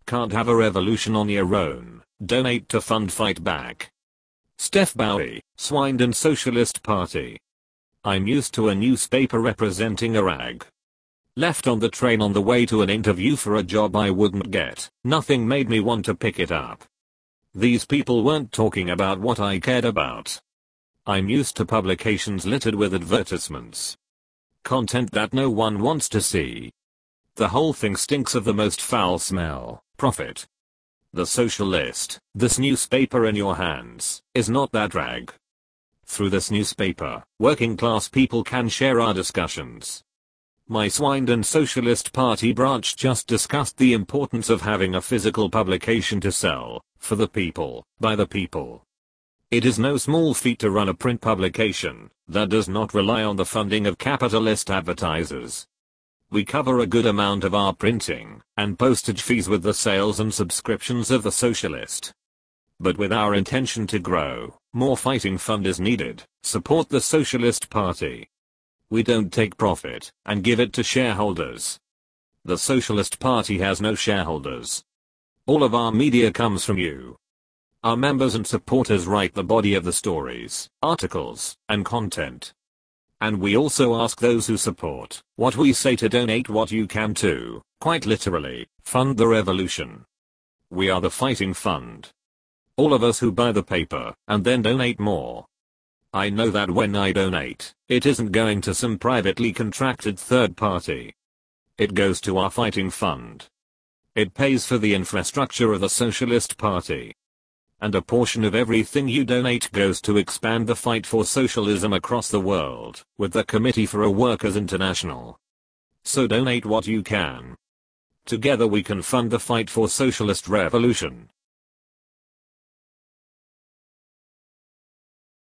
Can't have a revolution on your own. Donate to fund Fight Back. Steph Bowie, Swindon Socialist Party. I'm used to a newspaper representing a rag. Left on the train on the way to an interview for a job I wouldn't get. Nothing made me want to pick it up. These people weren't talking about what I cared about. I'm used to publications littered with advertisements. Content that no one wants to see. The whole thing stinks of the most foul smell. Profit. The Socialist, this newspaper in your hands, is not that rag. Through this newspaper, working class people can share our discussions. My Swindon Socialist Party branch just discussed the importance of having a physical publication to sell, for the people, by the people. It is no small feat to run a print publication that does not rely on the funding of capitalist advertisers. We cover a good amount of our printing and postage fees with the sales and subscriptions of the Socialist. But with our intention to grow, more fighting fund is needed. Support the Socialist Party. We don't take profit and give it to shareholders. The Socialist Party has no shareholders. All of our media comes from you. Our members and supporters write the body of the stories, articles, and content. And we also ask those who support what we say to donate what you can to, quite literally, fund the revolution. We are the fighting fund. All of us who buy the paper and then donate more. I know that when I donate, it isn't going to some privately contracted third party. It goes to our fighting fund. It pays for the infrastructure of the Socialist Party. And a portion of everything you donate goes to expand the fight for socialism across the world, with the Committee for a Workers' International. So donate what you can. Together we can fund the fight for socialist revolution.